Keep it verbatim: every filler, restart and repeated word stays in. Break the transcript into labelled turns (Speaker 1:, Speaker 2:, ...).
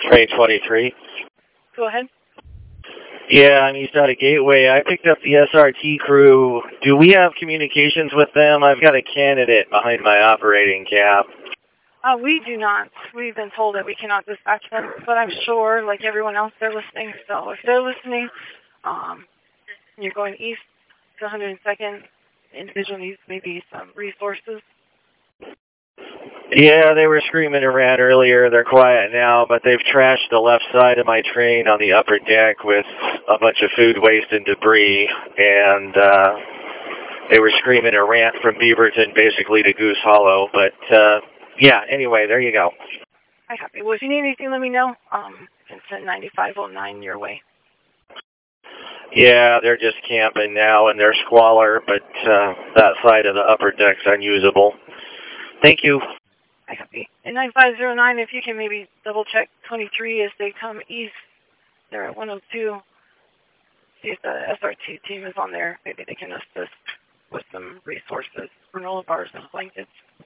Speaker 1: Freight twenty-three.
Speaker 2: Go ahead.
Speaker 1: Yeah, I'm east out of Gateway. I picked up the S R T crew. Do we have communications with them? I've got a candidate behind my operating cab.
Speaker 2: Uh, we do not. We've been told that we cannot dispatch them, but I'm sure, like everyone else, they're listening. So if they're listening, um, you're going east to one hundred second. Individual needs maybe some resources.
Speaker 1: Yeah, they were screaming around earlier. They're quiet now, but they've trashed the left side of my train on the upper deck with a bunch of food waste and debris, and uh, they were screaming a rant from Beaverton basically to Goose Hollow. But, uh, yeah, anyway, there you go.
Speaker 2: I copy. Well, if you need anything, let me know. Um, I can send ninety-five oh nine your way.
Speaker 1: Yeah, they're just camping now, and they're squalor, but uh, that side of the upper deck's unusable. Thank you.
Speaker 2: I copy. And nine five oh nine, if you can maybe double-check twenty-three as they come east. They're at one oh two. See if the S R T team is on there. Maybe they can assist with some resources, granola bars and blankets.